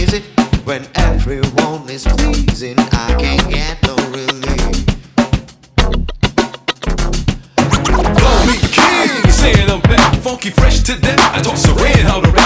crazy. When everyone is pleasing, I can't get no relief. Call me king, saying I'm back, funky fresh to death. I toss a red, how the